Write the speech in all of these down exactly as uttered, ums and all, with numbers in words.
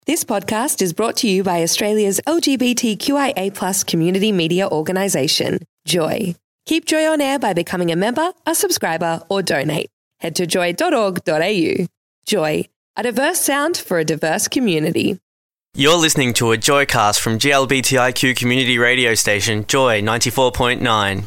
This podcast is brought to you by Australia's L G B T Q I A plus community media organisation, Joy. Keep Joy on air by becoming a member, a subscriber, or donate. Head to joy dot org dot a u. Joy, a diverse sound for a diverse community. You're listening to a Joycast from G L B T I Q community radio station, Joy ninety-four point nine.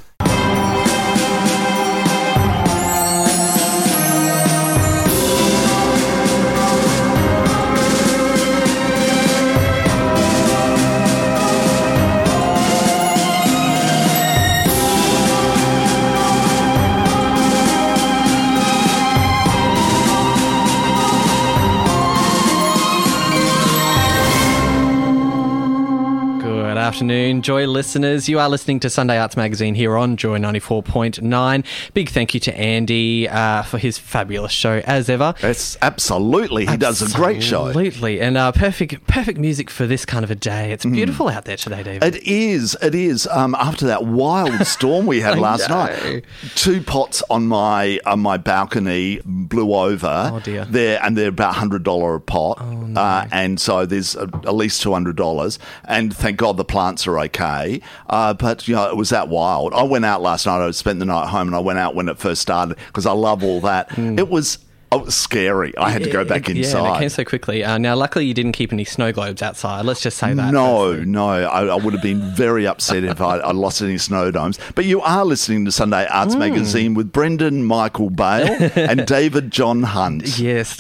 Afternoon, Joy listeners. You are listening to Sunday Arts Magazine here on Joy ninety-four point nine. Big thank you to Andy uh, for his fabulous show, as ever. It's absolutely. He absolutely. does a great show. Absolutely. And uh, perfect perfect music for this kind of a day. It's beautiful mm. out there today, David. It is. It is. Um, after that wild storm we had last know. night, two pots on my on my balcony blew over. Oh, dear. They're, and they're about one hundred dollars a pot. Oh, no. uh, and so there's uh, at least two hundred dollars. And thank God the plants are okay, uh, but you know it was that wild. I went out last night. I spent the night at home, and I went out when it first started because I love all that. Mm. It was. Oh, it was scary. I had to go back inside. Yeah, and it came so quickly. Uh, now, luckily, you didn't keep any snow globes outside. Let's just say that. No, firstly. no. I, I would have been very upset if I, I lost any snow domes. But you are listening to Sunday Arts mm. Magazine with Brendan Michael Bale and David John Hunt. Yes.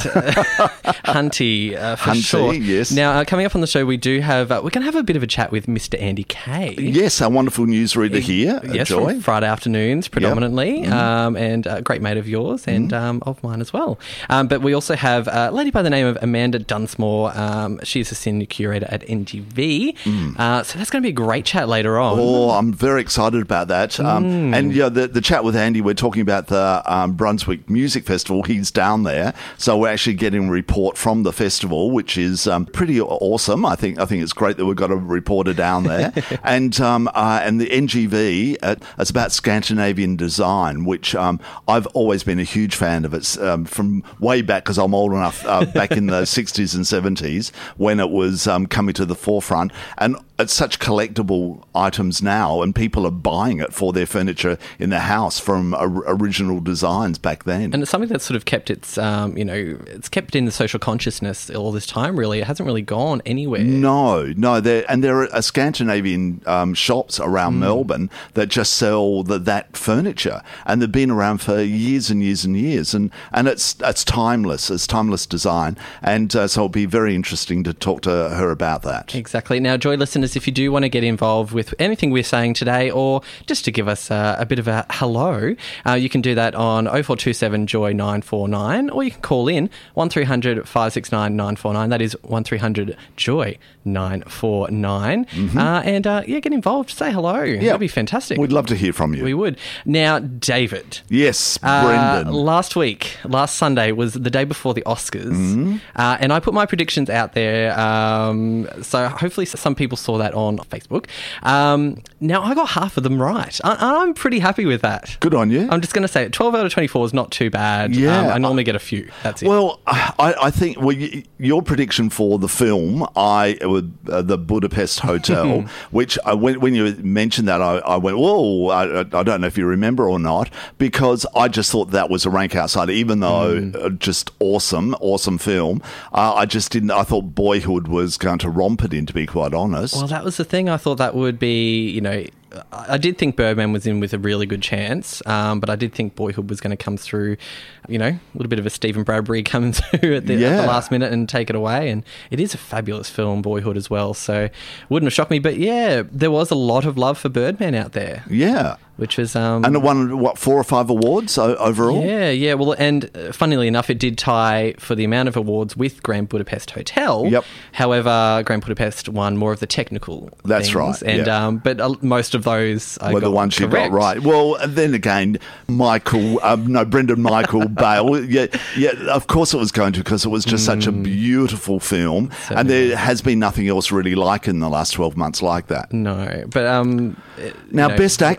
Hunty, uh, for Hunty, short. yes. Now, uh, coming up on the show, we do have, uh, we're going to have a bit of a chat with Mister Andy Kay. Yes, our wonderful newsreader here. Yes, Joy. From Friday afternoons predominantly, yep. mm. um, and a great mate of yours and mm. um, of mine as well. Um, but we also also have a lady by the name of Amanda Dunsmore. Um, she's a senior curator at N G V. Mm. Uh, so that's going to be a great chat later on. Oh, I'm very excited about that. Um, mm. And yeah, the, the chat with Andy, we're talking about the um, Brunswick Music Festival. He's down there. So we're actually getting a report from the festival, which is um, pretty awesome. I think I think it's great that we've got a reporter down there. and um, uh, and the N G V, uh, it's about Scandinavian design, which um, I've always been a huge fan of. It's um, from way back, because I'm old enough, uh, back in the sixties and seventies when it was um, coming to the forefront. And it's such collectible items now, and people are buying it for their furniture in their house from uh, original designs back then. And it's something that's sort of kept its, um, you know, it's kept in the social consciousness all this time, really. It hasn't really gone anywhere. No, no. There, and there are Scandinavian um, shops around mm. Melbourne that just sell the, that furniture. And they've been around for years and years and years. And, and it's, it's timeless. It's timeless design. And uh, so it'll be very interesting to talk to her about that. Exactly. Now, Joy listeners, if you do want to get involved with anything we're saying today, or just to give us uh, a bit of a hello, uh, you can do that on oh four two seven Joy nine four nine, or you can call in one three hundred five six nine nine four nine. That is one three hundred Joy nine four nine. Mm-hmm. Uh, and uh, yeah, get involved. Say hello. Yeah. That'd be fantastic. We'd love to hear from you. We would. Now, David. Yes, Brendan. Uh, last week, last Sunday was the day before the Oscars, mm-hmm. uh, and I put my predictions out there. Um, so hopefully some people saw that on Facebook. Um, now, I got half of them right. I, I'm pretty happy with that. Good on you. I'm just going to say twelve out of twenty-four is not too bad. Yeah. Um, I normally get a few. That's it. Well, I, I think well, y- your prediction for the film, I with uh, the Budapest Hotel, which I, when, when you mentioned that, I, I went, whoa, I, I don't know if you remember or not, because I just thought that was a rank outsider, even though mm. uh, just awesome, awesome film. Uh, I just didn't, I thought Boyhood was going to romp it in, to be quite honest. Well, that was the thing. I thought that would be, you know, I did think Birdman was in with a really good chance, um, but I did think Boyhood was going to come through, you know, a little bit of a Stephen Bradbury coming through at the, yeah. at the last minute and take it away. And it is a fabulous film, Boyhood, as well. So wouldn't have shocked me. But yeah, there was a lot of love for Birdman out there. Yeah. Which was... Um, and it won, what, four or five awards overall? Yeah, yeah. Well, and uh, funnily enough, it did tie for the amount of awards with Grand Budapest Hotel. Yep. However, Grand Budapest won more of the technical That's things. right. And yeah. um, But uh, most of those I were got the ones correct. you got right. Well, then again, Michael, um, no, Brendan Michael Bale. Yeah, yeah, of course it was going to, because it was just mm. such a beautiful film. So and there has been nothing else really like in the last twelve months like that. No. But... Um, now, you know, Best Actor was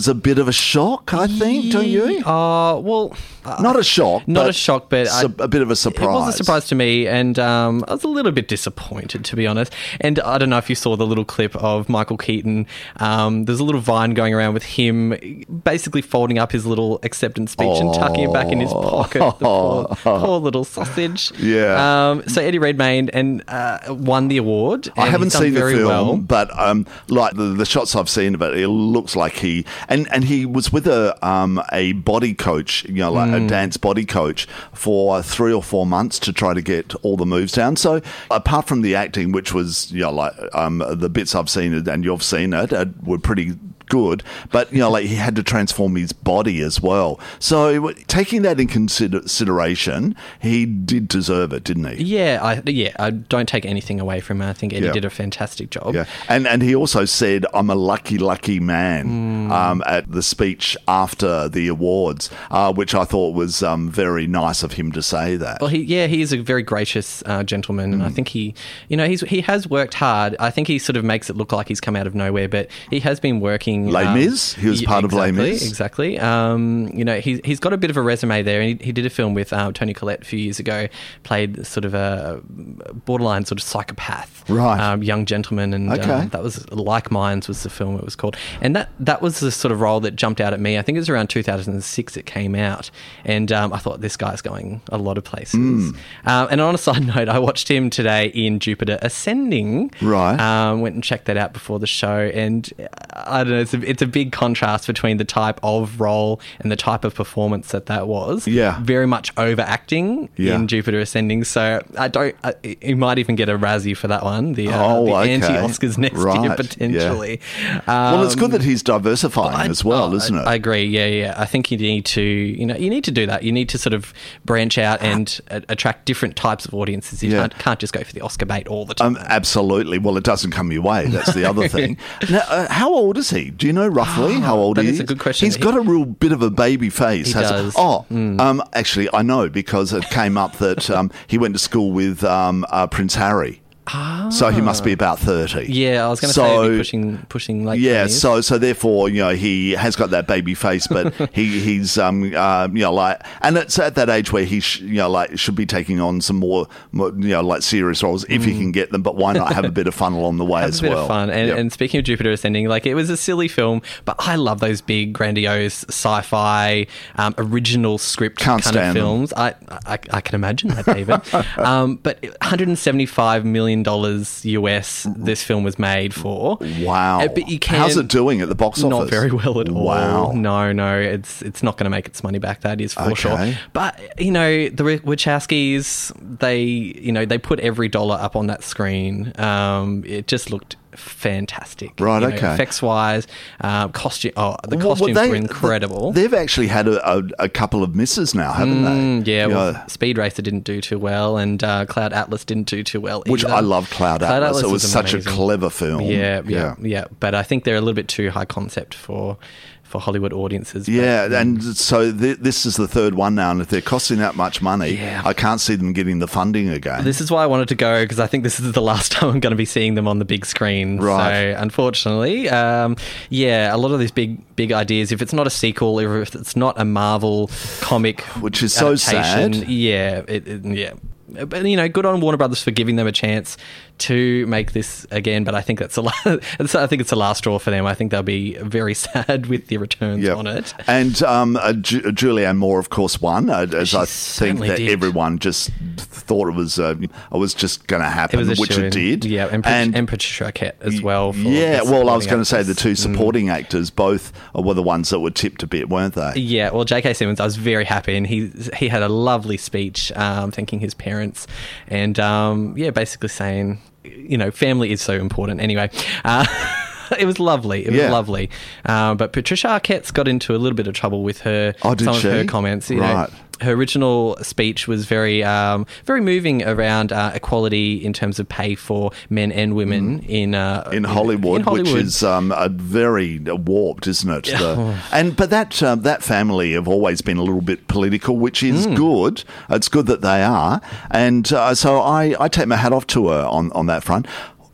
was a bit of a shock, I think, don't you? Oh, well... Uh, Not a shock. Not but a shock, but... su- I, a bit of a surprise. It was a surprise to me, and um, I was a little bit disappointed, to be honest. And I don't know if you saw the little clip of Michael Keaton. Um, there's a little Vine going around with him basically folding up his little acceptance speech oh. and tucking it back in his pocket. The poor, poor little sausage. Yeah. Um, so Eddie Redmayne and uh, won the award. I haven't seen the film, well. but um, like the, the shots I've seen of it, it looks like he and, and he was with a um, a body coach, you know, like mm. a dance body coach for three or four months to try to get all the moves down. So apart from the acting, which was you know like um, the bits I've seen it and you've seen it, uh, were pretty good, but you know like he had to transform his body as well. So taking that in consideration, he did deserve it, didn't he? Yeah, I yeah I don't take anything away from him. I think Eddie yeah. did a fantastic job. Yeah, and and he also said, "I'm a lucky, lucky man," mm. um, at the speech after the awards, uh, which I thought was um, very nice of him to say that. Well, he yeah he is a very gracious uh, gentleman, mm. and I think he you know he's he has worked hard. I think he sort of makes it look like he's come out of nowhere, but he has been working. Les Mis, um, he was part exactly, of Les Mis. Exactly. Um, you know, he, he's got a bit of a resume there. And he, he did a film with um, Toni Collette a few years ago, played sort of a borderline sort of psychopath, right. um, young gentleman. And okay. um, that was Like Minds was the film it was called. And that, that was the sort of role that jumped out at me. I think it was around two thousand six it came out. And um, I thought, this guy's going a lot of places. Mm. Um, and on a side note, I watched him today in Jupiter Ascending. Right. Um, went and checked that out before the show. And I don't know, it's a, it's a big contrast between the type of role and the type of performance that that was. Yeah. Very much overacting yeah. in Jupiter Ascending. So I don't, I, you might even get a Razzie for that one. The, uh, oh, the okay. anti-Oscars next right. year, potentially. Yeah. Um, well, it's good that he's diversifying I, as well, oh, isn't it? I, I agree. Yeah, yeah. I think you need to, you know, you need to do that. You need to sort of branch out and uh, attract different types of audiences. You yeah. can't, can't just go for the Oscar bait all the time. Um, absolutely. Well, it doesn't come your way. That's the other thing. Now, uh, how old is he? Do you know roughly how old that he is? is? That's a good question. He's got a real bit of a baby face. He has does. A, oh, mm. um, actually, I know because it came up that um, he went to school with um, uh, Prince Harry. Ah. So he must be about thirty. Yeah, I was going to so, say he'd be pushing, pushing late yeah, twenties. so so therefore, you know, he has got that baby face, but he he's um uh, you know like, and it's at that age where he sh- you know like should be taking on some more, more you know like serious roles if mm. he can get them. But why not have a bit of fun along the way have as a bit well? Of fun. And, yep. and speaking of Jupiter Ascending, like it was a silly film, but I love those big, grandiose sci-fi um, original script Can't kind of films. Them. I, I I can imagine that, David. um, but one hundred seventy-five million dollars U S this film was made for. Wow. Uh, but you can, How's it doing at the box office? Not very well at all. Wow. No, no, it's it's not going to make its money back. That is for okay. sure. But you know, the Wachowskis, they you know they put every dollar up on that screen. Um, it just looked fantastic. Right, you know, okay. Effects wise, um, costume. Oh, the well, costumes well, they, were incredible. They've actually had a, a, a couple of misses now, haven't mm, they? Yeah, you well, know, Speed Racer didn't do too well, and uh, Cloud Atlas didn't do too well. Which either. I love Cloud, Cloud Atlas. Atlas. It was, was such amazing. a clever film. Yeah, yeah, yeah, yeah. But I think they're a little bit too high concept for. For Hollywood audiences. Yeah, but, and so th- this is the third one now, and if they're costing that much money, yeah. I can't see them getting the funding again. This is why I wanted to go, because I think this is the last time I'm going to be seeing them on the big screen. Right. So, unfortunately, um, yeah, a lot of these big, big ideas, if it's not a sequel, if it's not a Marvel comic which is so sad. Yeah, it, it, yeah. But, you know, good on Warner Brothers for giving them a chance to make this again. But I think that's a la- I think it's the last straw for them. I think they'll be very sad with the returns yep. on it. And um, uh, Ju- Julianne Moore, of course, won. Uh, as She I think that did. everyone just thought it was uh, it was just going to happen, It was a which shoo-in. it did. Yeah, and, and, and Patricia Arquette as well. For yeah, the well, I was supporting going to say the actors. two supporting mm. actors, both were the ones that were tipped a bit, weren't they? Yeah, well, J K. Simmons, I was very happy, and he he had a lovely speech um, thanking his parents, and um, yeah, basically saying, you know, family is so important. Anyway, uh, it was lovely. It was yeah. lovely. Uh, but Patricia Arquette's got into a little bit of trouble with her oh, did some she? of her comments. You right. know, her original speech was very, um, very moving around uh, equality in terms of pay for men and women mm. in, uh, in Hollywood, in Hollywood, which is um, a very warped, isn't it? The, and but that uh, that family have always been a little bit political, which is mm. good. It's good that they are, and uh, so I, I take my hat off to her on, on that front.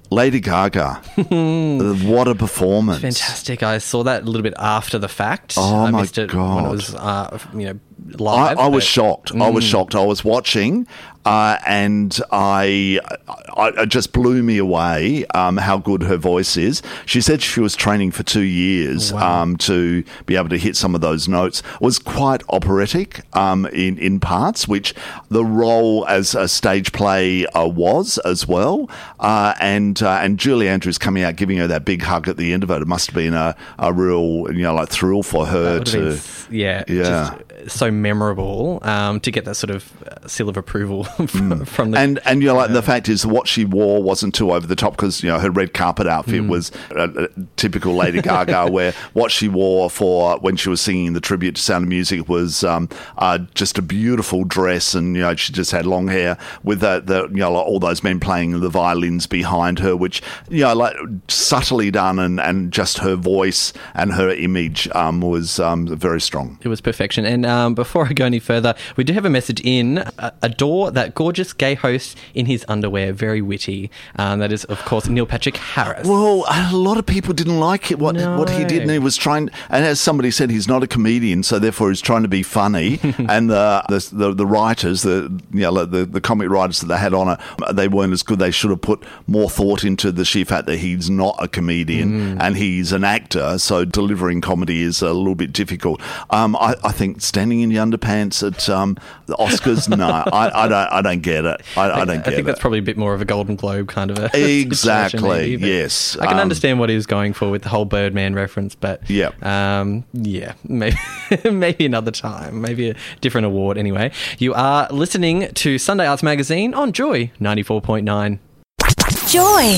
Lady Gaga. What a performance. Fantastic. I saw that a little bit after the fact. Oh, I my missed it God. when it was, uh, you know, I, live. I was but- shocked. I was shocked. I was watching, uh, and I, I, it just blew me away um, how good her voice is. She said she was training for two years Wow. um, to be able to hit some of those notes. It was quite operatic um, in in parts, which the role as a stage play uh, was as well. Uh, and uh, and Julie Andrews coming out, giving her that big hug at the end of it. It must have been a, a real, you know, like thrill for her That would have to. been s- yeah, Yeah. just so memorable um, to get that sort of uh, seal of approval from, from the And and you know, like the fact is, what she wore wasn't too over the top because you know her red carpet outfit was a, a typical Lady Gaga. Where what she wore for when she was singing the tribute to Sound of Music was um, uh, just a beautiful dress, and you know she just had long hair with the, the you know like all those men playing the violins behind her, which you know like subtly done, and, and just her voice and her image um, was um, very strong. It was perfection. And um, before I go any further, we do have a message in. Uh, adore that gorgeous gay host in his underwear. Very witty. Um, that is, of course, Neil Patrick Harris. Well, a lot of people didn't like it, what No. what he did, and he was trying. And as somebody said, he's not a comedian, so therefore he's trying to be funny. and the, the the the writers, the you know the the comic writers that they had on it, they weren't as good. They should have put more thought into the sheer fact that he's not a comedian and he's an actor. So delivering comedy is a little bit difficult. Um, I, I think standing in your underpants at um, the Oscars, no, I, I don't I don't get it. I, I don't get I think it. that's probably a bit more of a Golden Globe kind of a situation, Exactly, maybe, but yes. I can Um, understand what he was going for with the whole Birdman reference, but Yep. um, yeah, maybe maybe another time, maybe a different award. Anyway, you are listening to Sunday Arts Magazine on Joy ninety-four point nine. Joy.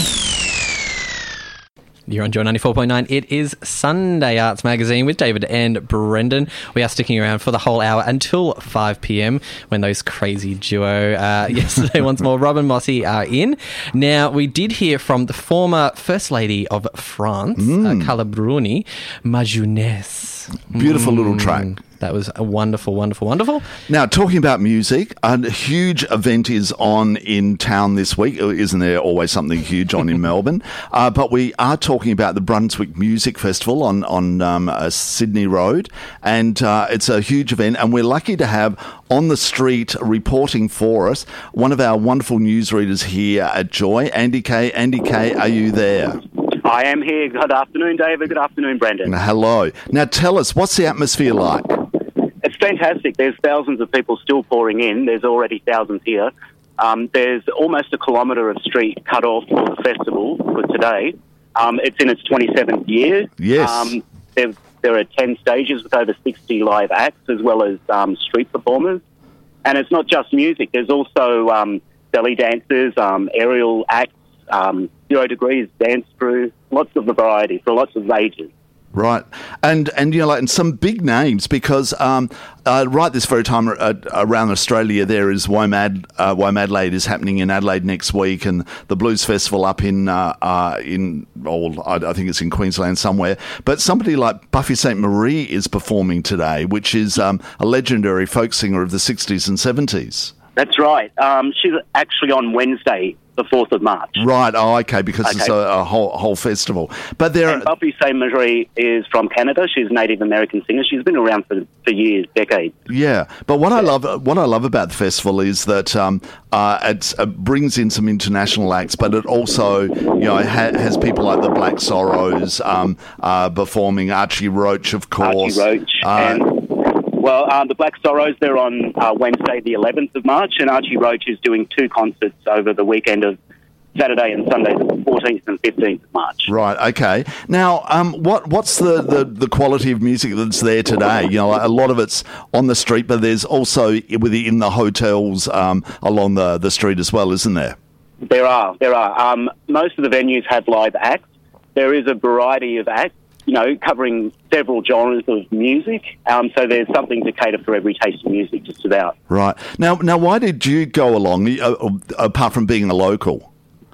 You're on Joy ninety-four point nine. It is Sunday Arts Magazine with David and Brendan. We are sticking around for the whole hour until five p.m. when those crazy duo, uh, yesterday once more, Rob and Mossy, are in. Now, we did hear from the former First Lady of France, uh, Carla Bruni, Ma Jeunesse. Beautiful little track. That was a wonderful, wonderful, wonderful. Now, talking about music, a huge event is on in town this week. Isn't there always something huge on in Melbourne? Uh, but we are talking about the Brunswick Music Festival on, on um, uh, Sydney Road. And uh, it's a huge event. And we're lucky to have on the street reporting for us one of our wonderful newsreaders here at Joy, Andy Kay. Andy Kay, are you there? I am here. Good afternoon, David. Good afternoon, Brendan. Hello. Now, tell us, what's the atmosphere like? It's fantastic. There's thousands of people still pouring in. There's already thousands here. Um, there's almost a kilometre of street cut off for the festival for today. Um, it's in its twenty-seventh year. Yes. Um, there, there are ten stages with over sixty live acts as well as um, street performers. And it's not just music. There's also um, belly dancers, um, aerial acts, um, Zero Degrees dance crew, lots of the variety for lots of ages. Right, and and you know, like, and some big names because um, uh, right this very time uh, around Australia there is WOMAD. Uh, WOMADelaide is happening in Adelaide next week, and the Blues Festival up in uh, uh, in oh, I, I think it's in Queensland somewhere. But somebody like Buffy Sainte Marie is performing today, which is um, a legendary folk singer of the sixties and seventies. That's right. Um, she's actually on Wednesday, the fourth of March. Right. Oh, okay. Because Okay. it's a, a whole whole festival. But there, And Buffy Sainte Marie is from Canada. She's a Native American singer. She's been around for, for years, decades. yeah. But what I love, what I love about the festival is that um, uh, it, it brings in some international acts, but it also, you know, ha- has people like the Black Sorrows um, uh, performing. Archie Roach, of course. Archie Roach. Uh, and, well, um, the Black Sorrows, they're on uh, Wednesday, the eleventh of March, and Archie Roach is doing two concerts over the weekend of Saturday and Sunday, the fourteenth and fifteenth of March. Right. Okay. Now, um, what what's the, the, the quality of music that's there today? You know, a lot of it's on the street, but there's also within the hotels um, along the, the street as well, isn't there? There are, there are. Um, most of the venues have live acts. There is a variety of acts, you know, covering several genres of music. Um, so there's something to cater for every taste of music, just about. Right. Now, now, why did you go along, uh, apart from being a local?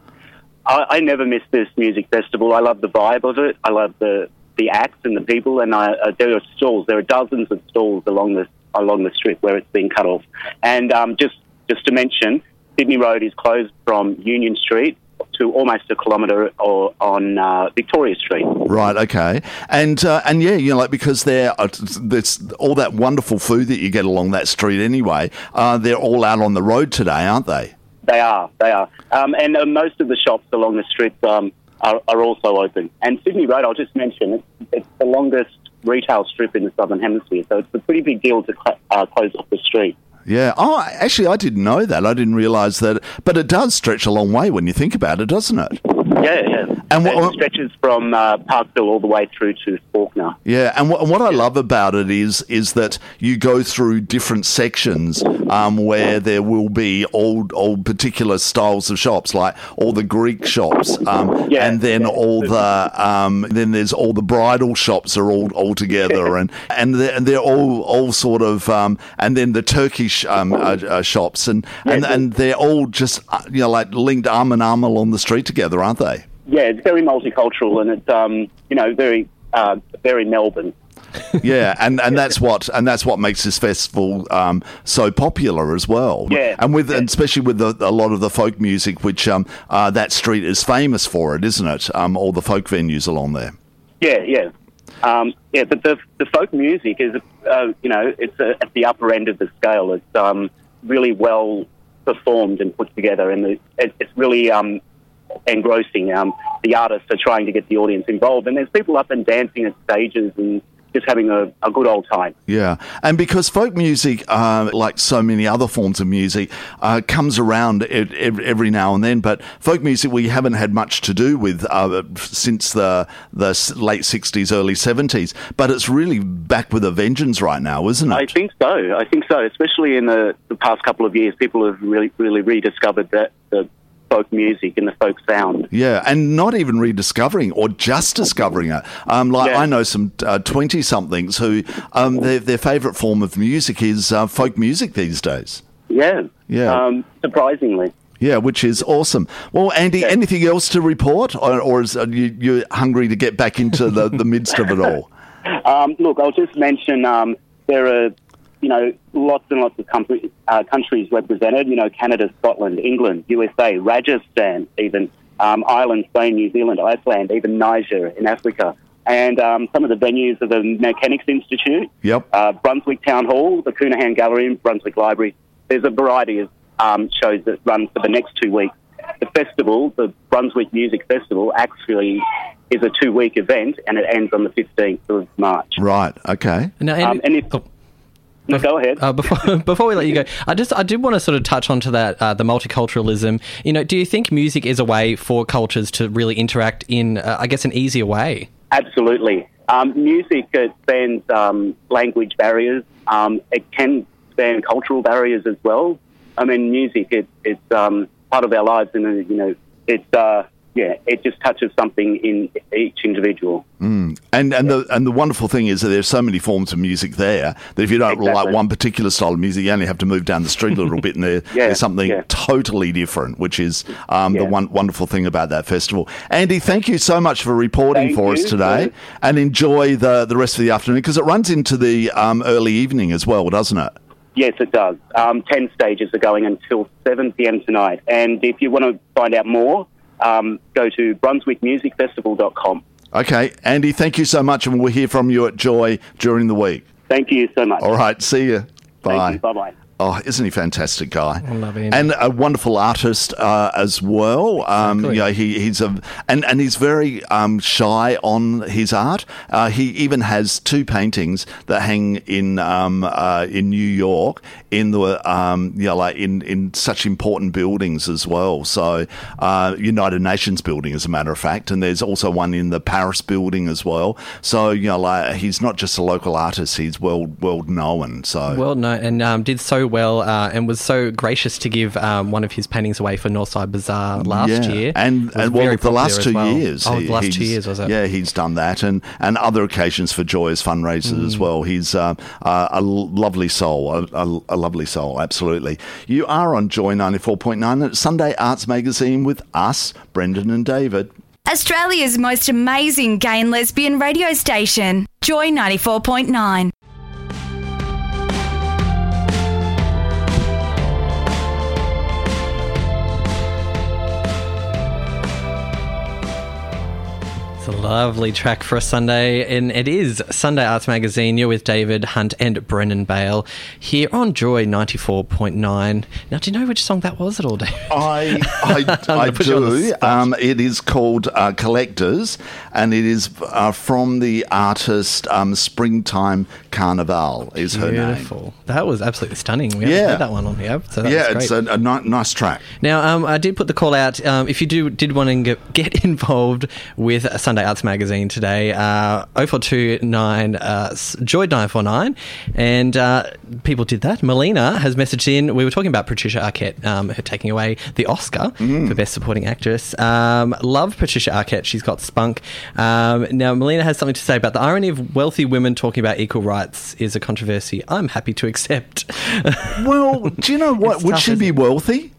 I, I never miss this music festival. I love the vibe of it. I love the, the acts and the people. And I, uh, there are stalls. There are dozens of stalls along the along the strip where it's been cut off. And um, just just to mention, Sydney Road is closed from Union Street to almost a kilometre or on uh, Victoria Street. Right, okay. And, uh, and yeah, you know, like, because they're, uh, there's all that wonderful food that you get along that street anyway, uh, they're all out on the road today, aren't they? They are, they are. Um, and uh, most of the shops along the strip um, are, are also open. And Sydney Road, I'll just mention, it's, it's the longest retail strip in the Southern Hemisphere, so it's a pretty big deal to cl- uh, close off the street. Yeah. Oh, actually, I didn't know that. I didn't realise that. But it does stretch a long way when you think about it, doesn't it? Yeah, yeah. And what, it stretches from uh, Parkville all the way through to Faulkner. Yeah, and what, what I love about it is is that you go through different sections um, where there will be old old particular styles of shops, like all the Greek shops, um, yeah, and then yeah. all the um, then there's all the bridal shops are all all together, and and they're, and they're all all sort of um, and then the Turkish um, uh, uh, shops, and and, yeah, and they're all just uh, you know like linked arm in arm along the street together, aren't they? Yeah, it's very multicultural, and it's um, you know very uh, very Melbourne. Yeah, and, and that's what and that's what makes this festival um, so popular as well. Yeah, and with yeah. and especially with the, a lot of the folk music, which um, uh, that street is famous for, it isn't it? Um, all the folk venues along there. Yeah, yeah, um, yeah. But the the folk music is uh, you know it's uh, at the upper end of the scale. It's um, really well performed and put together, and the, it, it's really um. engrossing. Um, the artists are trying to get the audience involved, and there's people up and dancing at stages and just having a, a good old time. Yeah, and because folk music, uh, like so many other forms of music, uh, comes around every, every now and then, but folk music we haven't had much to do with uh, since the the late sixties, early seventies, but it's really back with a vengeance right now, isn't it? I think so. I think so, especially in the, the past couple of years, people have really, really rediscovered that the folk music and the folk sound. Yeah, and not even rediscovering or just discovering it. Um, like yeah. I know some uh, twenty-somethings who um, their, their favourite form of music is uh, folk music these days. Yeah, yeah. Um, surprisingly. Yeah, which is awesome. Well, Andy, yeah. anything else to report, or, or is uh, you you hungry to get back into the, the midst of it all? Um, look, I'll just mention um, there are. You know, lots and lots of com- uh, countries represented, you know, Canada, Scotland, England, U S A, Rajasthan, even um, Ireland, Spain, New Zealand, Iceland, even Niger in Africa. And um, some of the venues are the Mechanics Institute, yep. uh, Brunswick Town Hall, the Coonahan Gallery, Brunswick Library. There's a variety of um, shows that run for the next two weeks. The festival, the Brunswick Music Festival, actually is a two-week event, and it ends on the fifteenth of March. Right, okay. Now, Andy, um, and if... oh. No, go ahead. Uh, before before we let you go, I just I did want to sort of touch onto that uh, the multiculturalism. You know, do you think music is a way for cultures to really interact in, uh, I guess, an easier way? Absolutely. Um, music uh, spans um, language barriers. Um, it can span cultural barriers as well. I mean, music it, it's um, part of our lives, and uh, you know, it's uh, yeah, it just touches something in each individual. Mm. And and yeah. the and the wonderful thing is that there's so many forms of music there that if you don't exactly. like one particular style of music, you only have to move down the street a little bit, and there, yeah, there's something yeah. totally different, which is um, yeah. the one wonderful thing about that festival. Andy, thank you so much for reporting thank for you, us today, sir. and enjoy the the rest of the afternoon because it runs into the um, early evening as well, doesn't it? Yes, it does. Um, ten stages are going until seven p.m. tonight, and if you want to find out more, um, go to brunswick music festival dot com. Okay, Andy, thank you so much, and we'll hear from you at Joy during the week. Thank you so much. All right, see you. Bye. Thank you. Bye-bye. Oh, isn't he a fantastic guy? I love him. And a wonderful artist uh, as well. Um, exactly. You know, he, he's a and, and he's very um, shy on his art. Uh, he even has two paintings that hang in um, uh, in New York in the um, you know, like in, in such important buildings as well. So uh, United Nations building, as a matter of fact, and there's also one in the Paris building as well. So you know, like he's not just a local artist; he's world world known. So well known and um, did so well uh, and was so gracious to give um, one of his paintings away for Northside Bazaar last yeah. year. And, and well, the last two well. years. Oh, he, the last he's, two years, was it? Yeah, he's done that and, and other occasions for Joy's fundraisers mm. as well. He's uh, uh, a lovely soul, a, a, a lovely soul, absolutely. You are on Joy ninety-four point nine at Sunday Arts Magazine with us, Brendan and David. Australia's most amazing gay and lesbian radio station, Joy ninety-four point nine. a lovely track for a Sunday, and it is Sunday Arts Magazine. You're with David Hunt and Brennan Bale here on Joy ninety-four point nine. Now, do you know which song that was at all, David? I I, I do. Um, it is called uh, Collectors, and it is uh, from the artist um, Springtime Carnival is her name. Beautiful. That was absolutely stunning. We haven't Yeah. heard that one on here, so that Yeah, was it's great. a, a ni- nice track. Now, um, I did put the call out. Um, if you do did want to get, get involved with Sunday Arts Magazine today, uh, oh four two nine uh, Joy nine four nine, and uh, people did that. Melina has messaged in. We were talking about Patricia Arquette, um, her taking away the Oscar Mm. for Best Supporting Actress. Um, love Patricia Arquette. She's got spunk. Um, now, Melina has something to say about the irony of wealthy women talking about equal rights is a controversy I'm happy to accept. Well, do you know what? It's Would tough, she isn't be it? wealthy?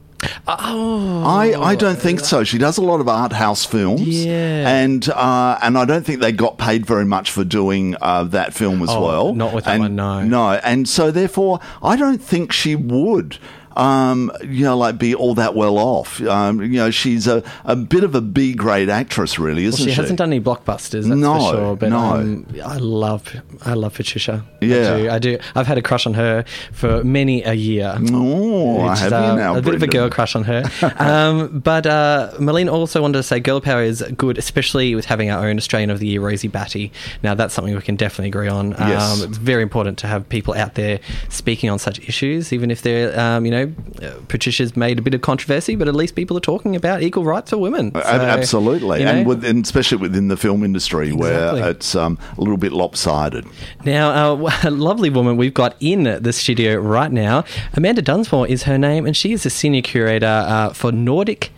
Oh, I, I don't think so. She does a lot of art house films, Yeah. and uh, and I don't think they got paid very much for doing uh, that film as Oh, well. not with that and, one, no. no. And so therefore, I don't think she would. Um, you know, like be all that well off. Um, you know, she's a, a bit of a B grade actress, really, isn't Well, she, she? hasn't done any blockbusters, that's No, for sure. But no. um, I love, I love Patricia. Yeah. I do, I do. I've had a crush on her for many a year. Oh, I Which have is, you uh, now, a bit of a Brendan. girl crush on her. um, but uh, Malene also wanted to say girl power is good, especially with having our own Australian of the Year, Rosie Batty. Now, that's something we can definitely agree on. Um, Yes. It's very important to have people out there speaking on such issues, even if they're, um, you know, uh, Patricia's made a bit of controversy, but at least people are talking about equal rights for women. A- So, Absolutely, you know, and, with, and especially within the film industry Exactly. where it's um, a little bit lopsided. Now, uh, a lovely woman we've got in the studio right now. Amanda Dunsmore is her name, and she is the senior curator uh, for Nordic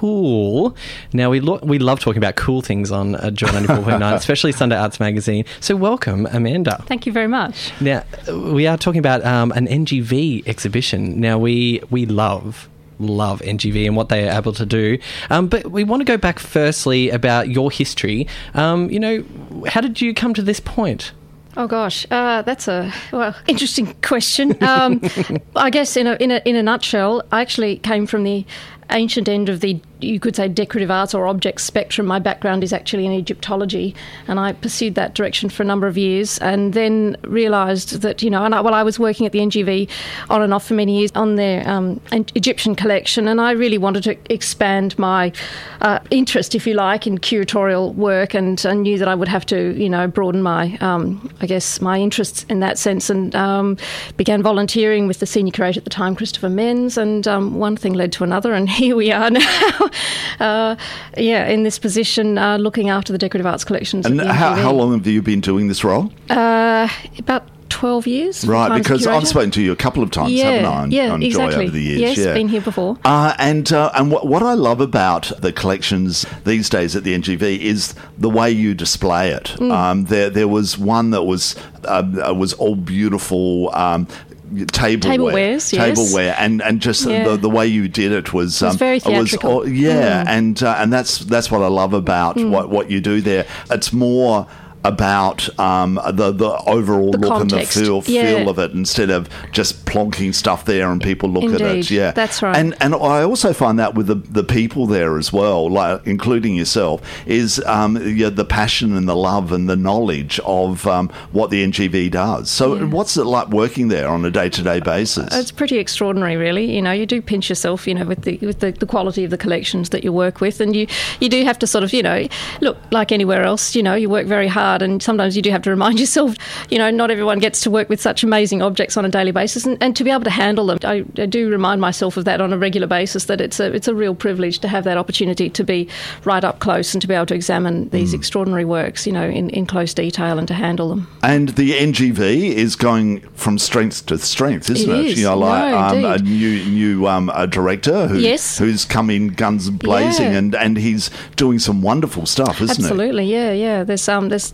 Cool. Now, we lo- we love talking about cool things on uh, Joy ninety-four point nine, especially Sunday Arts Magazine. So welcome, Amanda. Thank you very much. Now, we are talking about um, an N G V exhibition. Now, we we love... love N G V and what they are able to do. Um, but we want to go back firstly about your history. Um, you know, how did you come to this point? Oh gosh, uh, that's a well interesting question. Um, I guess in a, in a in a nutshell, I actually came from the ancient end of the, you could say, decorative arts or object spectrum. My background is actually in Egyptology, and I pursued that direction for a number of years, and then realised that, you know, and I, well, I was working at the N G V on and off for many years on their um, Egyptian collection, and I really wanted to expand my uh, interest, if you like, in curatorial work, and I knew that I would have to, you know, broaden my, um, I guess, my interests in that sense, and um, began volunteering with the senior curator at the time, Christopher Menz, and um, one thing led to another, and here we are now, uh, yeah, in this position, uh, looking after the decorative arts collections. And at the how, N G V. how long have you been doing this role? Uh, about twelve years. Right, full-time because curator. I've spoken to you a couple of times, yeah, haven't I, on, yeah, on exactly. Joy over the years. Yes, yeah. been here before. Uh, and uh, and what, what I love about the collections these days at the N G V is the way you display it. Mm. Um, there there was one that was uh, was all beautiful. Um, Tableware, Tablewares, yes. tableware, and and just Yeah. the, the way you did it was It was very theatrical. all- yeah, Mm. and uh, and that's that's what I love about what what you do there. It's more about um, the the overall The look context. and the feel Yeah. feel of it, instead of just plonking stuff there and people look at it. Indeed. Yeah, That's right. And and I also find that with the the people there as well, like including yourself, is um, yeah, the passion and the love and the knowledge of um, what the N G V does. So, Yeah. what's it like working there on a day to day basis? It's pretty extraordinary, really. You know, you do pinch yourself, you know, with the with the, the quality of the collections that you work with, and you you do have to sort of, you know, look, like anywhere else, you know, you work very hard, and sometimes you do have to remind yourself, you know, not everyone gets to work with such amazing objects on a daily basis, and, and to be able to handle them. I, I do remind myself of that on a regular basis, that it's a it's a real privilege to have that opportunity to be right up close and to be able to examine these Mm. extraordinary works, you know, in, in close detail, and to handle them. And the N G V is going from strength to strength, isn't it? It is. You know, like No, um, a indeed. new new um, a director who, Yes. who's come in guns blazing, Yeah. and, and he's doing some wonderful stuff, isn't Absolutely, yeah, yeah. There's um, there's there's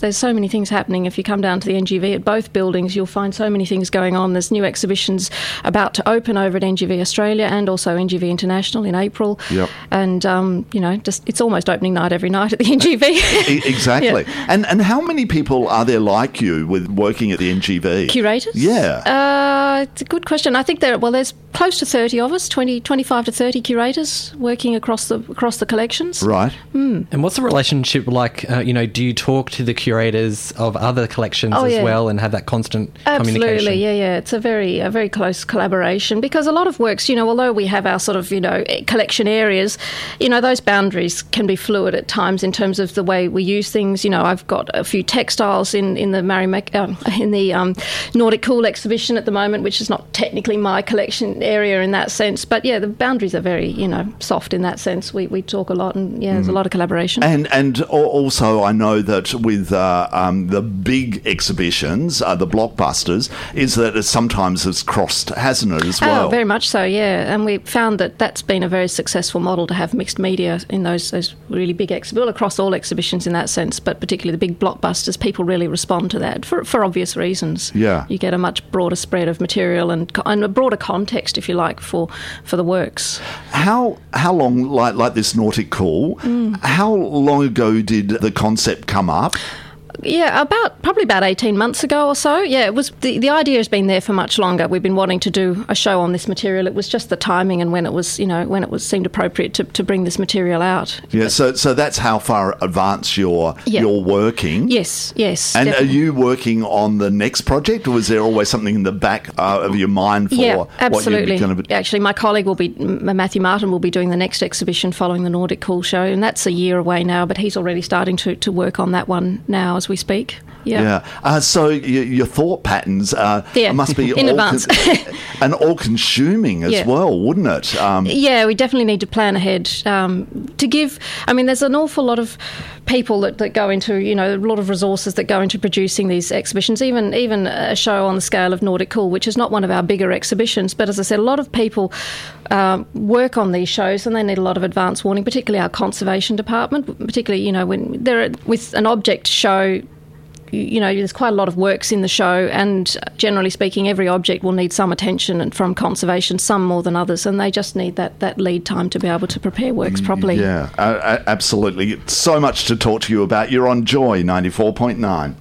there's so many things happening. If you come down to the N G V at both buildings, you'll find so many things going on. There's new exhibitions about to open over at N G V Australia and also N G V International in April. Yep. And, um, you know, just it's almost opening night every night at the N G V. E- exactly. Yeah. And and how many people are there like you with working at the N G V? Curators? Yeah. Uh, it's a good question. I think there, well, there's close to thirty of us, twenty, twenty-five to thirty curators working across the across the collections. Right. Mm. And what's the relationship like? Uh, you know, do you talk to the curators of other collections Oh, as yeah. well and have that constant communication? Absolutely, yeah, yeah. It's a very, a very close collaboration because a lot of works, you know, although we have our sort of, you know, collection areas, you know, those boundaries can be fluid at times in terms of the way we use things. You know, I've got a few textiles in in the Merrimack, um, in the um, Nordic Cool exhibition at the moment, which is not technically my collection area in that sense, but yeah, the boundaries are very, you know, soft in that sense. We we talk a lot, and yeah, there's a lot of collaboration. And and al- also, I know that with uh, um, the big exhibitions, uh, the blockbusters, is that it sometimes has crossed, hasn't it, as well? Oh, very much so, yeah. And we found that that's been a very successful model to have mixed media in those those really big exhibitions, well, across all exhibitions in that sense, but particularly the big blockbusters. People really respond to that for for obvious reasons. Yeah. You get a much broader spread of material and co- and a broader context, if you like, for for the works. How how long, like like this Nordic Cool, Mm. how long ago did the concept come up? Yeah, about probably about eighteen months ago or so. Yeah, it was the, the idea has been there for much longer. We've been wanting to do a show on this material. It was just the timing and when it was, you know, when it was seemed appropriate to, to bring this material out. Yeah, so so that's how far advanced you're Yeah. you're working. Yes, yes. And definitely. are you working on the next project, or is there always something in the back uh, of your mind for Yeah, what absolutely. you're going to be? Actually, my colleague will be, M- Matthew Martin will be doing the next exhibition following the Nordic Cool show, and that's a year away now, but he's already starting to, to work on that one now as we speak. Yeah. Yeah. Uh, so y- your thought patterns uh, Yeah, must be in all advance. and all-consuming as Yeah. well, wouldn't it? Um, Yeah, we definitely need to plan ahead um, to give. I mean, there's an awful lot of people that, that go into, you know, a lot of resources that go into producing these exhibitions. Even even a show on the scale of Nordic Cool, which is not one of our bigger exhibitions, but as I said, a lot of people um, work on these shows, and they need a lot of advance warning, particularly our conservation department. Particularly, you know, when they're with an object show. You know, there's quite a lot of works in the show, and generally speaking, every object will need some attention and from conservation, some more than others, and they just need that, that lead time to be able to prepare works properly. Yeah, uh, absolutely. So much to talk to you about. You're on Joy ninety-four point nine.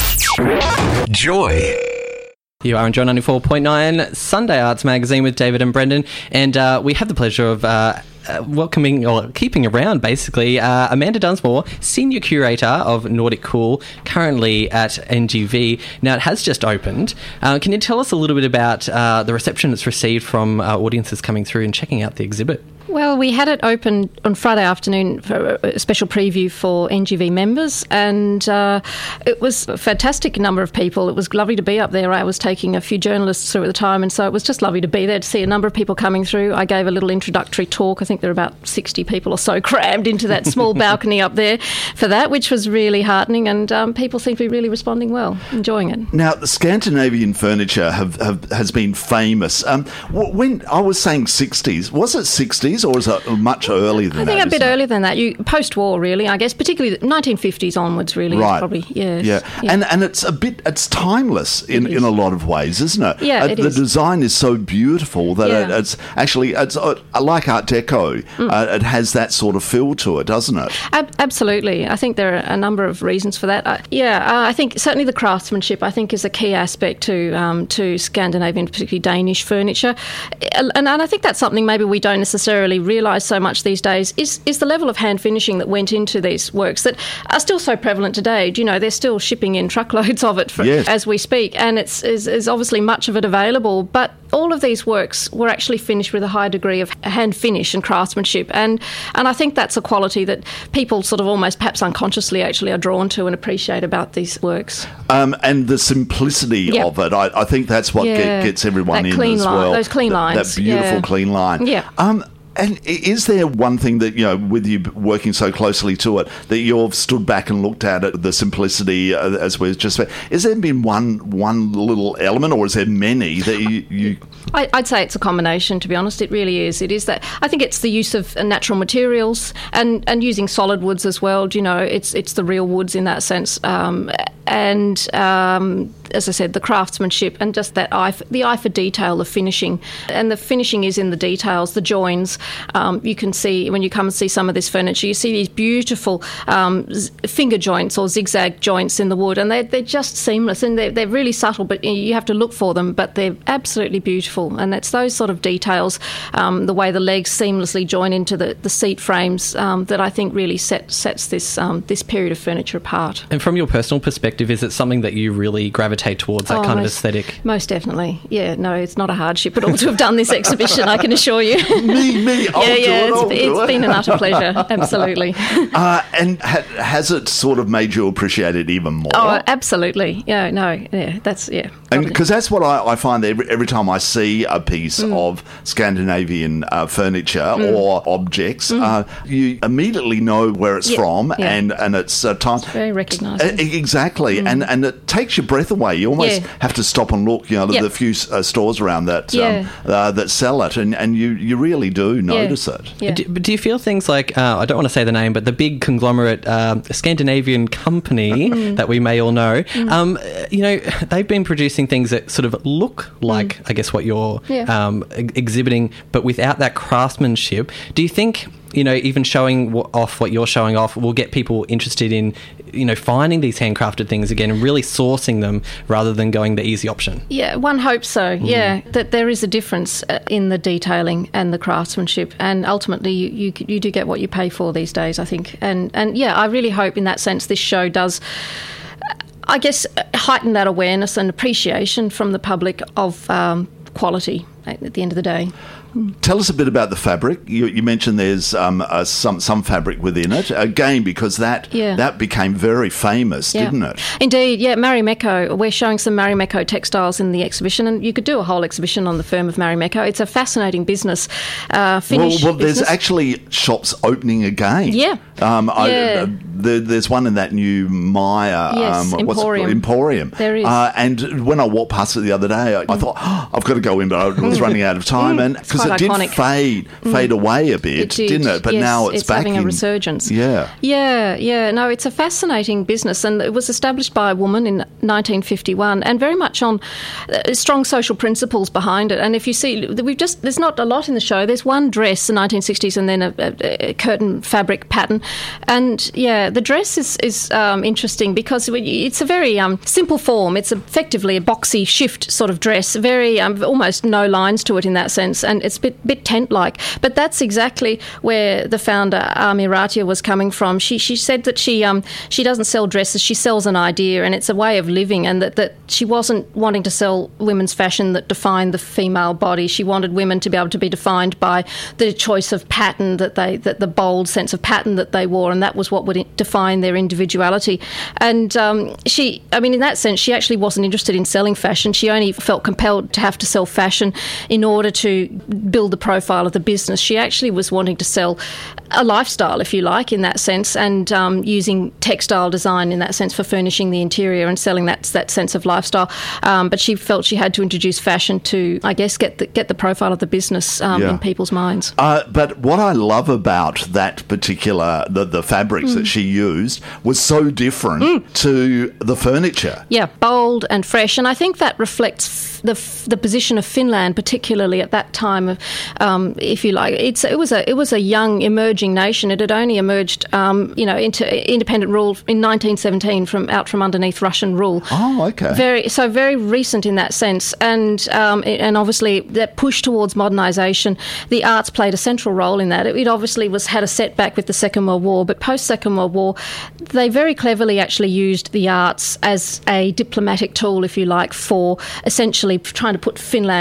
Joy. You are on Joy ninety-four point nine, Sunday Arts Magazine with David and Brendan, and uh, we have the pleasure of uh, uh, welcoming, or keeping around, basically, uh, Amanda Dunsmore, Senior Curator of Nordic Cool, currently at N G V. Now, it has just opened. Uh, can you tell us a little bit about uh, the reception it's received from uh, audiences coming through and checking out the exhibit? Well, we had it open on Friday afternoon for a special preview for N G V members, and uh, it was a fantastic number of people. It was lovely to be up there. I was taking a few journalists through at the time, and so it was just lovely to be there to see a number of people coming through. I gave a little introductory talk. I think there were about sixty people or so crammed into that small balcony up there for that, which was really heartening, and um, people seem to be really responding well, enjoying it. Now, the Scandinavian furniture have, have has been famous. Um, wh- when I was saying sixties, was it sixties? Or is it much earlier than that? I think that, a bit isn't it? earlier than that. You post-war, really. I guess particularly the nineteen fifties onwards, really. Right. Is probably yes. Yeah. yeah. And and it's a bit it's timeless in, It is. in a lot of ways, isn't it? Yeah, Uh, it the is. design is so beautiful that Yeah. it, it's actually it's uh, like Art Deco. Mm. Uh, it has that sort of feel to it, doesn't it? Ab- absolutely. I think there are a number of reasons for that. I, yeah, uh, I think certainly the craftsmanship, I think, is a key aspect to um, to Scandinavian, particularly Danish furniture. And, and I think that's something maybe we don't necessarily realise so much these days, is, is the level of hand finishing that went into these works that are still so prevalent today. You know, they're still shipping in truckloads of it for, Yes. as we speak, and it's is, is obviously much of it available, but all of these works were actually finished with a high degree of hand finish and craftsmanship, and and I think that's a quality that people sort of almost perhaps unconsciously actually are drawn to and appreciate about these works. Um, and the simplicity Yeah. of it, I, I think that's what Yeah. get, gets everyone That in clean as line- well. those clean That- lines, That beautiful yeah. clean line. Yeah. Um, And is there one thing that, you know, with you working so closely to it, that you've stood back and looked at it, the simplicity, uh, as we've just said, has there been one one little element, or is there many that you... you I, I'd say it's a combination, to be honest. It really is. It is that. I think it's the use of natural materials and, and using solid woods as well. You know, it's it's the real woods in that sense. Um, and um, as I said, the craftsmanship and just that eye, for, the eye for detail, the finishing. And the finishing is in the details, the joins. Um, you can see, when you come and see some of this furniture, you see these beautiful um, z- finger joints or zigzag joints in the wood, and they're, they're just seamless, and they're, they're really subtle, but you have to look for them, but they're absolutely beautiful. And it's those sort of details, um, the way the legs seamlessly join into the, the seat frames, um, that I think really set, sets this um, this period of furniture apart. And from your personal perspective, is it something that you really gravitate towards, that oh, kind most, of aesthetic? Most definitely. Yeah, no, it's not a hardship at all to have done this exhibition, I can assure you. me, me, I'll yeah, do yeah, it, it's, I'll do it's it. been an utter pleasure, absolutely. Uh, and ha- has it sort of made you appreciate it even more? Oh, absolutely. Yeah, no, yeah, that's, yeah. Because that's what I, I find every, every time I see a piece mm. of Scandinavian uh, furniture mm. or objects, mm. uh, you immediately know where it's yeah. from yeah. and, and it's uh, time. It's very recognisable. Uh, exactly. Mm. And, and it takes your breath away. You almost yeah. have to stop and look, you know, yep. the few uh, stores around that yeah. um, uh, that sell it, and, and you, you really do notice yeah. it. Yeah. Do, but do you feel things like, uh, I don't want to say the name, but the big conglomerate uh, Scandinavian company mm. that we may all know, mm. um, you know, they've been producing things that sort of look like, mm. I guess, what you're yeah. um, ex- exhibiting, but without that craftsmanship. Do you think, you know, even showing w- off what you're showing off will get people interested in, you know, finding these handcrafted things again and really sourcing them rather than going the easy option? Yeah, one hopes so, mm. yeah, that there is a difference in the detailing and the craftsmanship, and ultimately you, you, you do get what you pay for these days, I think. And, and yeah, I really hope in that sense this show does, I guess, heighten that awareness and appreciation from the public of um, quality at the end of the day. Tell us a bit about the fabric. You, you mentioned there's um, uh, some some fabric within it. Again, because that yeah. that became very famous, yeah. didn't it? Indeed, yeah. Marimekko. We're showing some Marimekko textiles in the exhibition, and you could do a whole exhibition on the firm of Marimekko. It's a fascinating business. Uh, Finnish well, well, there's business. actually shops opening again. Yeah. Um, yeah. I, uh, there, there's one in that new Maya. Yes, um, what's it Emporium. called? Emporium. There is. Uh, and when I walked past it the other day, I, I thought, oh, I've got to go in, but I was running out of time, Mm, and because it iconic. did fade, fade mm. away a bit, it did. didn't it? But yes, now it's, it's back having in, a resurgence. Yeah. Yeah, yeah. No, it's a fascinating business, and it was established by a woman in nineteen fifty-one, and very much on uh, strong social principles behind it. And if you see, we've just there's not a lot in the show. There's one dress in the nineteen sixties, and then a, a, a curtain fabric pattern, and yeah, the dress is is um, interesting because it's a very um, simple form. It's effectively a boxy shift sort of dress, very um, almost no lines to it in that sense, and it's a bit, bit tent-like. But that's exactly where the founder, Ami Ratia, was coming from. She she said that she um she doesn't sell dresses, she sells an idea, and it's a way of living, and that, that she wasn't wanting to sell women's fashion that defined the female body. She wanted women to be able to be defined by the choice of pattern that they, that the bold sense of pattern that they wore, and that was what would define their individuality. And um, she, I mean, in that sense, she actually wasn't interested in selling fashion. She only felt compelled to have to sell fashion in order to build the profile of the business. She actually was wanting to sell a lifestyle, if you like, in that sense, and um, using textile design in that sense for furnishing the interior and selling that that sense of lifestyle. Um, but she felt she had to introduce fashion to, I guess, get the, get the profile of the business um, yeah. in people's minds. Uh, but what I love about that particular, the, the fabrics mm. that she used was so different mm. to the furniture. Yeah, bold and fresh. And I think that reflects the the position of Finland, particularly at that time, of, um, if you like. It's it was a it was a young emerging nation. It had only emerged, um, you know, into independent rule in nineteen seventeen from out from underneath Russian rule. Oh, okay. Very so very recent in that sense, and um, and obviously that push towards modernisation. The arts played a central role in that. It, it obviously was had a setback with the Second World War, but post Second World War, they very cleverly actually used the arts as a diplomatic tool, if you like, for essentially trying to put Finland um,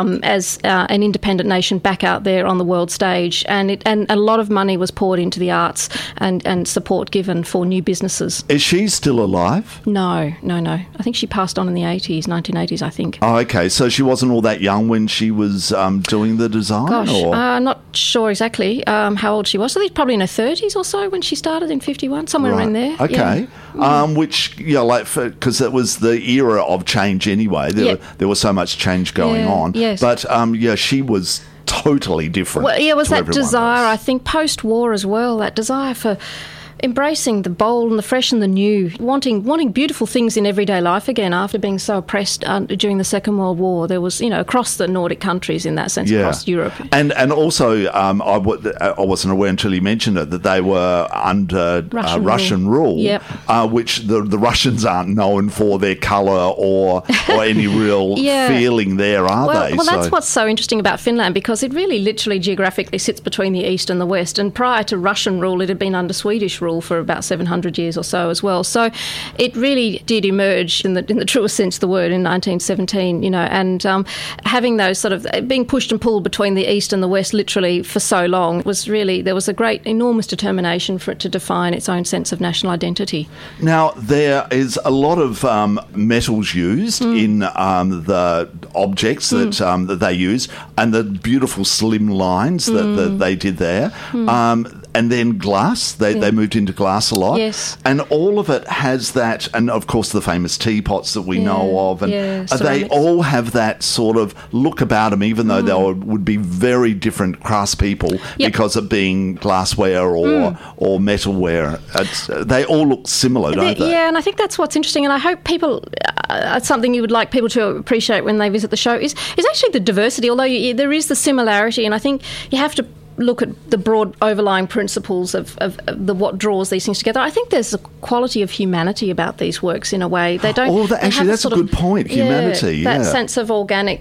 um, as uh, an independent nation back out there on the world stage. And it, and a lot of money was poured into the arts and, and support given for new businesses. Is she still alive? No, no, no. I think she passed on in the eighties, nineteen eighties, I think. Oh, okay. So she wasn't all that young when she was um, doing the design? Gosh, or? uh, not sure exactly um, how old she was. So she's probably in her thirties or so when she started in fifty-one, somewhere Right. around there. Okay. Yeah. Um, which, you know, like, because it was the era of change anyway. There, Yep. were, there was so much change going Yeah, on. yes. But, um, yeah, she was totally different. Well, yeah, it was to that everyone desire, else. I think, post-war as well, that desire for embracing the bold and the fresh and the new, wanting wanting beautiful things in everyday life again after being so oppressed uh, during the Second World War. There was, you know, across the Nordic countries in that sense, Yeah. across Europe. And and also, um, I, w- I wasn't aware until you mentioned it that they were under Russian uh, Russian rule. rule, Yep. uh, which the, the Russians aren't known for their colour or or any real Yeah. feeling there, are Well, they? well, that's So- what's so interesting about Finland, because it really literally geographically sits between the east and the west. And prior to Russian rule, it had been under Swedish rule for about seven hundred years or so as well. So it really did emerge in the in the truest sense of the word in nineteen seventeen, you know, and um, having those sort of being pushed and pulled between the east and the west literally for so long was really, there was a great, enormous determination for it to define its own sense of national identity. Now, there is a lot of um, metals used Mm. in um, the objects that um, that they use, and the beautiful slim lines that, Mm. that they did there. Um, and then glass, they, they moved into glass a lot. Yes. And all of it has that, and of course the famous teapots that we Yeah, know of, and yeah, uh, they ceramics. all have that sort of look about them, even though they were, would be very different craftspeople Yep. because of being glassware or, or metalware. It's, uh, they all look similar, don't they? Yeah, and I think that's what's interesting, and I hope people, uh, it's something you would like people to appreciate when they visit the show, is, is actually the diversity, although you, there is the similarity, and I think you have to look at the broad overlying principles of, of, of the what draws these things together. I think there's a quality of humanity about these works in a way. They don't. Oh, that- they actually, have that's a sort good point, humanity, That yeah. sense of organic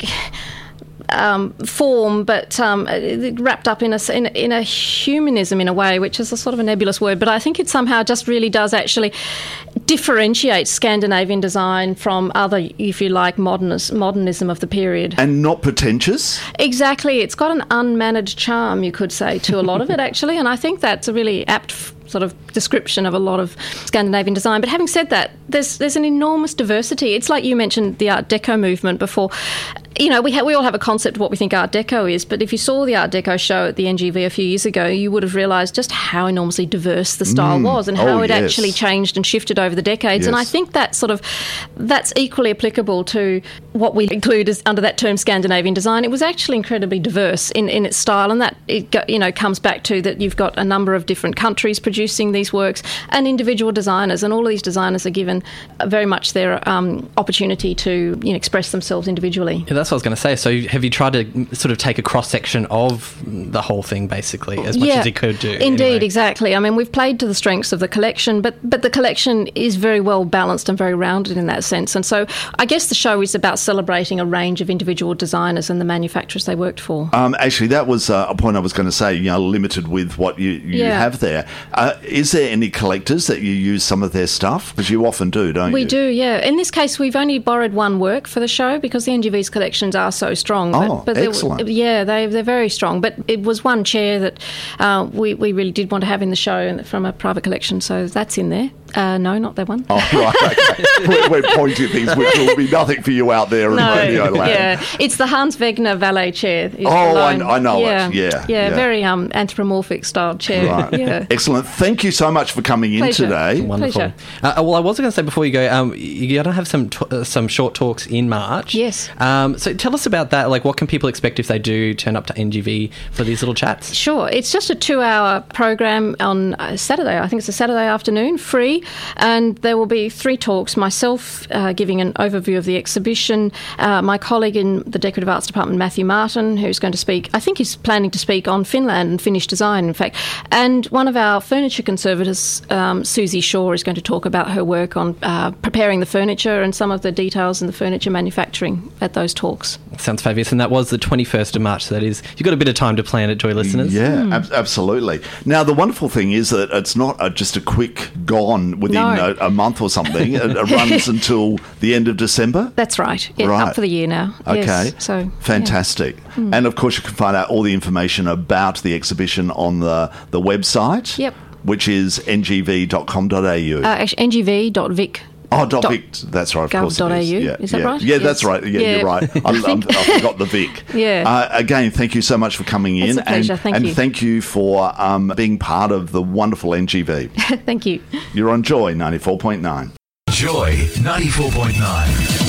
um, form, but um, wrapped up in a, in, a- in a humanism in a way, which is a sort of a nebulous word. But I think it somehow just really does actually differentiate Scandinavian design from other, if you like, modernist, modernism of the period. And not pretentious. Exactly. It's got an unmanaged charm, you could say, to a lot of it, actually. And I think that's a really apt f- sort of description of a lot of Scandinavian design. But having said that, there's there's an enormous diversity. It's like you mentioned the Art Deco movement before. You know, we ha- we all have a concept of what we think Art Deco is, but if you saw the Art Deco show at the N G V a few years ago, you would have realised just how enormously diverse the style was and how Oh, it yes. actually changed and shifted over the decades. And I Yes. think that sort of that's equally applicable to what we include as under that term Scandinavian design. It was actually incredibly diverse in, in its style, and that it go, you know comes back to that you've got a number of different countries producing these works and individual designers, and all of these designers are given very much their um, opportunity to you know, express themselves individually. Yeah, that's what I was going to say. So have you tried to sort of take a cross-section of the whole thing, basically, as much as you could do? Indeed, anyway? exactly. I mean, we've played to the strengths of the collection, but, but the collection is very well balanced and very rounded in that sense. And so I guess the show is about celebrating a range of individual designers and the manufacturers they worked for. Um, actually, that was uh, a point I was going to say, you know, limited with what you, you Yeah. have there. Uh, is there any collectors that you use some of their stuff? Because you often do, don't We you? do, yeah. In this case, we've only borrowed one work for the show because the N G V's collections are so strong. Oh, but, but they're- excellent. Yeah, they, they're very strong. But it was one chair that uh, we, we really did want to have in the show and from a private collection, so that's in there. Uh, no, not that one. Oh, right, okay. we're, we're pointing things which will be nothing for you out there in radio land. yeah, it's the Hans Wegner valet chair. is Oh, I- the lone- I know it. yeah. Yeah, yeah, yeah. very um, anthropomorphic style chair. Right. Yeah. Excellent. Thank you so much for coming in Pleasure. today. Wonderful. Pleasure. Uh, well, I was going to say before you go, um, you're going to have some t- uh, some short talks in March. Yes. Um, so tell us about that. Like, what can people expect if they do turn up to N G V for these little chats? Sure. It's just a two-hour program on uh, Saturday. I think it's a Saturday afternoon, free, and there will be three talks. Myself uh, giving an overview of the exhibition, uh, my colleague in the Decorative Arts Department, Matthew Martin, who's going to speak, I think he's planning to speak on Finland and Finnish design, in fact, and one of our furniture conservators, um, Susie Shaw, is going to talk about her work on uh, preparing the furniture and some of the details in the furniture manufacturing at those talks. Sounds fabulous. And that was the twenty-first of March. So that is, you've got a bit of time to plan it, Joy listeners. Yeah, mm. ab- absolutely. Now, the wonderful thing is that it's not a, just a quick gone within No. a, a month or something. It, it runs until the end of December. That's right. Yeah, Right. up for the year now. Okay. Yes. So fantastic. yeah. And of course, you can find out all the information about the exhibition on the, the website, Yep. which is n g v dot com dot a u. Uh, actually, n g v dot vic. Oh, dot dot Vic. That's right. Of course, it is. gov.au. Yeah, Is that yeah. right? Yeah, Yes. that's right. Yeah, Yeah. you're right. I, I'm, I forgot the Vic. Yeah. Uh, again, thank you so much for coming in, It's a pleasure. and Thank and you. thank you for um, being part of the wonderful N G V. Thank you. You're on Joy ninety-four point nine. Joy ninety-four point nine.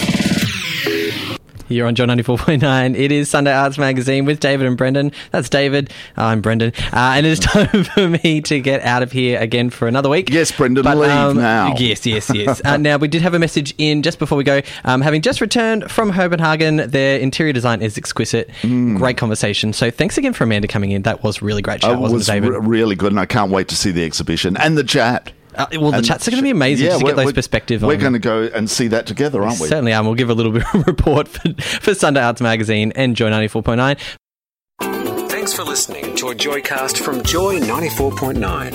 You're on Joy ninety-four point nine. It is Sunday Arts Magazine with David and Brendan. That's David. I'm Brendan. Uh, and it's time for me to get out of here again for another week. Yes, Brendan, leave now. Yes, yes, yes. uh, now, we did have a message in just before we go. Um, having just returned from Copenhagen, their interior design is exquisite. Mm. Great conversation. So thanks again for Amanda coming in. That was really great chat, It wasn't was it, David? re- really good, and I can't wait to see the exhibition and the chat. Uh, well, the And chats are going to be amazing yeah, just to we're- get those we're- perspectives We're on. going to go and see that together, aren't we? Certainly are. We'll give a little bit of a report for, for Sunday Arts Magazine and Joy ninety-four point nine. Thanks for listening to a Joycast from Joy ninety-four point nine.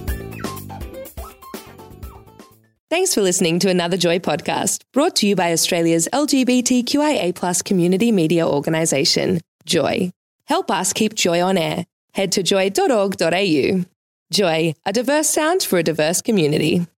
Thanks for listening to another Joy podcast, brought to you by Australia's L G B T Q I A plus community media organisation, Joy. Help us keep Joy on air. Head to joy dot org dot a u. Joy, a diverse sound for a diverse community.